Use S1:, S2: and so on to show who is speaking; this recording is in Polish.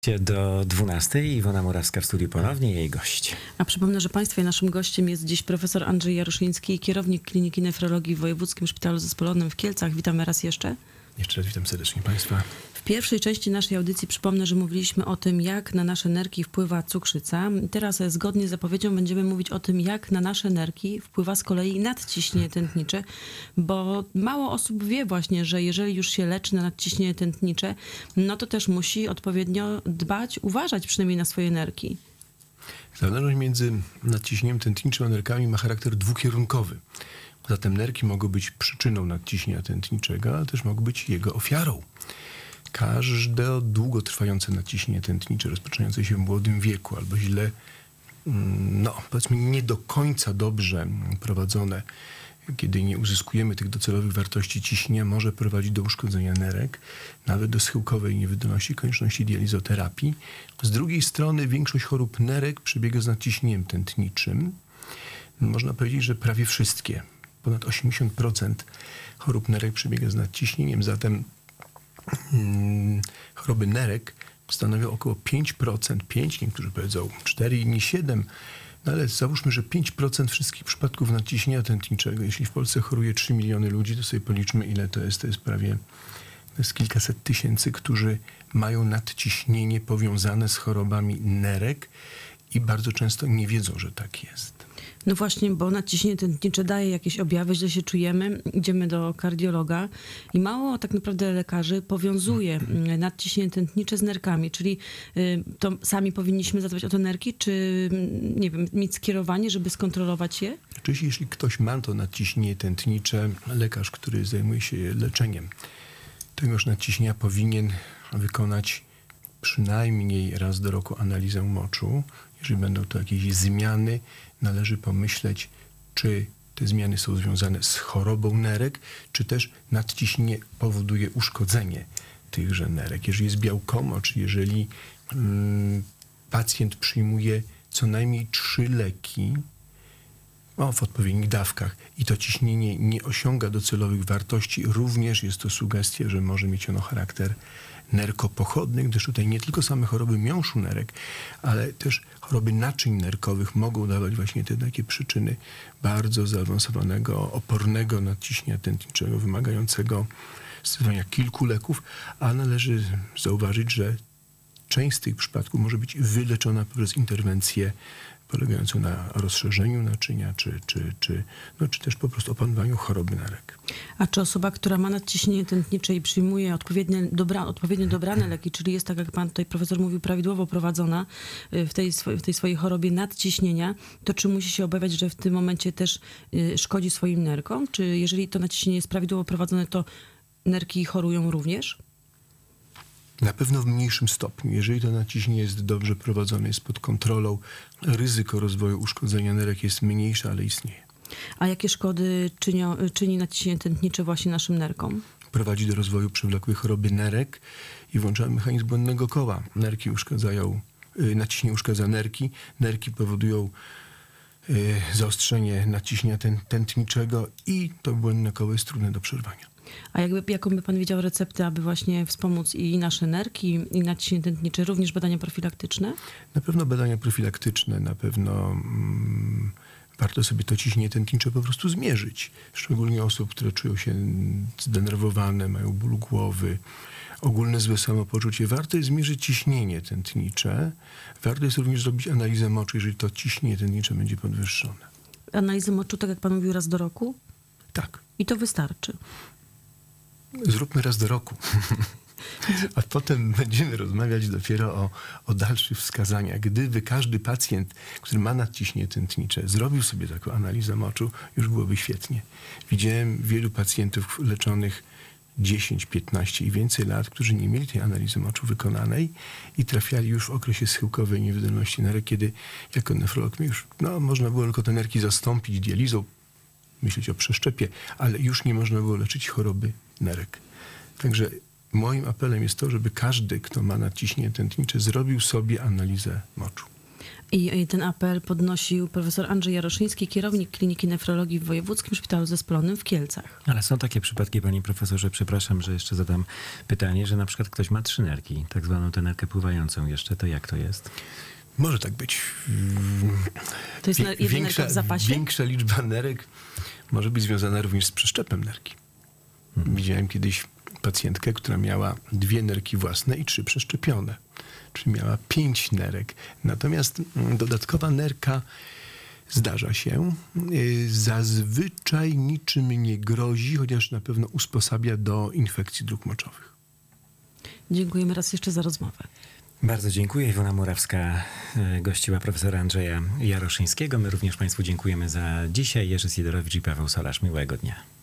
S1: Do 12:00 Iwona Murawska w studiu ponownie, jej gość.
S2: A przypomnę, że Państwa i naszym gościem jest dziś profesor Andrzej Jaroszyński, kierownik Kliniki Nefrologii w Wojewódzkim Szpitalu Zespolonym w Kielcach. Witamy raz jeszcze.
S1: Jeszcze raz witam serdecznie Państwa.
S2: W pierwszej części naszej audycji przypomnę, że mówiliśmy o tym, jak na nasze nerki wpływa cukrzyca. Teraz zgodnie z zapowiedzią będziemy mówić o tym, jak na nasze nerki wpływa z kolei nadciśnienie tętnicze, bo mało osób wie właśnie, że jeżeli już się leczy na nadciśnienie tętnicze, no to też musi odpowiednio dbać, uważać przynajmniej na swoje nerki.
S3: Zależność między nadciśnieniem tętniczym a nerkami ma charakter dwukierunkowy. Zatem nerki mogą być przyczyną nadciśnienia tętniczego, ale też mogą być jego ofiarą. Każde długotrwające nadciśnienie tętnicze rozpoczynające się w młodym wieku albo źle, powiedzmy nie do końca dobrze prowadzone, kiedy nie uzyskujemy tych docelowych wartości ciśnienia, może prowadzić do uszkodzenia nerek, nawet do schyłkowej niewydolności, konieczności dializoterapii. Z drugiej strony większość chorób nerek przebiega z nadciśnieniem tętniczym. Można powiedzieć, że prawie wszystkie, ponad 80% chorób nerek przebiega z nadciśnieniem, zatem choroby nerek stanowią około 5%, niektórzy powiedzą 4, inni 7%, no ale załóżmy, że 5% wszystkich przypadków nadciśnienia tętniczego. Jeśli w Polsce choruje 3 miliony ludzi, to sobie policzmy, ile to jest. To jest kilkaset tysięcy, którzy mają nadciśnienie powiązane z chorobami nerek i bardzo często nie wiedzą, że tak jest.
S2: No właśnie, bo nadciśnienie tętnicze daje jakieś objawy, źle się czujemy, idziemy do kardiologa i mało tak naprawdę lekarzy powiązuje nadciśnienie tętnicze z nerkami, czyli to sami powinniśmy zadbać o te nerki, czy nie wiem, mieć skierowanie, żeby skontrolować je?
S3: Oczywiście, jeśli ktoś ma to nadciśnienie tętnicze, lekarz, który zajmuje się leczeniem tegoż nadciśnienia, powinien wykonać przynajmniej raz do roku analizę moczu. Jeżeli będą to jakieś zmiany, należy pomyśleć, czy te zmiany są związane z chorobą nerek, czy też nadciśnienie powoduje uszkodzenie tychże nerek. Jeżeli jest białkomocz, jeżeli pacjent przyjmuje co najmniej 3 leki w odpowiednich dawkach i to ciśnienie nie osiąga docelowych wartości, również jest to sugestia, że może mieć ono charakter nerkopochodny, gdyż tutaj nie tylko same choroby miąższu nerek, ale też choroby naczyń nerkowych mogą dawać właśnie te takie przyczyny bardzo zaawansowanego, opornego nadciśnienia tętniczego, wymagającego stosowania kilku leków, a należy zauważyć, że część z tych przypadków może być wyleczona poprzez interwencję polegającą na rozszerzeniu naczynia, czy też po prostu opanowaniu choroby nerek.
S2: A czy osoba, która ma nadciśnienie tętnicze i przyjmuje odpowiednio dobrane leki, czyli jest, tak jak pan tutaj profesor mówił, prawidłowo prowadzona w tej swojej chorobie nadciśnienia, to czy musi się obawiać, że w tym momencie też szkodzi swoim nerkom? Czy jeżeli to nadciśnienie jest prawidłowo prowadzone, to nerki chorują również?
S3: Na pewno w mniejszym stopniu. Jeżeli to nadciśnienie jest dobrze prowadzone, jest pod kontrolą, ryzyko rozwoju uszkodzenia nerek jest mniejsze, ale istnieje.
S2: A jakie szkody czyni nadciśnienie tętnicze właśnie naszym nerkom?
S3: Prowadzi do rozwoju przewlekłej choroby nerek i włącza mechanizm błędnego koła. Nadciśnienie uszkadza nerki powodują zaostrzenie nadciśnienia tętniczego i to błędne koło jest trudne do przerwania.
S2: A jaką by pan widział receptę, aby właśnie wspomóc i nasze nerki, i nadciśnienie tętnicze, również badania profilaktyczne?
S3: Na pewno badania profilaktyczne, na pewno warto sobie to ciśnienie tętnicze po prostu zmierzyć. Szczególnie osób, które czują się zdenerwowane, mają ból głowy, ogólne złe samopoczucie. Warto jest zmierzyć ciśnienie tętnicze. Warto jest również zrobić analizę moczu, jeżeli to ciśnienie tętnicze będzie podwyższone.
S2: Analizę moczu, tak jak pan mówił, raz do roku?
S3: Tak.
S2: I to wystarczy?
S3: Zróbmy raz do roku. A potem będziemy rozmawiać dopiero o dalszych wskazaniach. Gdyby każdy pacjent, który ma nadciśnienie tętnicze, zrobił sobie taką analizę moczu, już byłoby świetnie. Widziałem wielu pacjentów leczonych 10, 15 i więcej lat, którzy nie mieli tej analizy moczu wykonanej i trafiali już w okresie schyłkowej niewydolności nerek, kiedy jako nefrolog już można było tylko te nerki zastąpić dializą, myśleć o przeszczepie, ale już nie można było leczyć choroby nerek. Także moim apelem jest to, żeby każdy, kto ma nadciśnienie tętnicze, zrobił sobie analizę moczu.
S2: I ten apel podnosił profesor Andrzej Jaroszyński, kierownik Kliniki Nefrologii w Wojewódzkim Szpitalu Zespolonym w Kielcach.
S1: Ale są takie przypadki, panie profesorze, przepraszam, że jeszcze zadam pytanie, że na przykład ktoś ma 3 nerki, tak zwaną tę nerkę pływającą jeszcze, to jak to jest?
S3: Może tak być.
S2: To jest jedna nerka w zapasie?
S3: Większa liczba nerek może być związana również z przeszczepem nerki. Widziałem kiedyś pacjentkę, która miała 2 nerki własne i 3 przeszczepione. Czyli miała 5 nerek. Natomiast dodatkowa nerka zdarza się. Zazwyczaj niczym nie grozi, chociaż na pewno usposabia do infekcji dróg moczowych.
S2: Dziękujemy raz jeszcze za rozmowę.
S1: Bardzo dziękuję. Iwona Murawska gościła profesora Andrzeja Jaroszyńskiego. My również państwu dziękujemy za dzisiaj. Jerzy Sidorowicz i Paweł Solarz. Miłego dnia.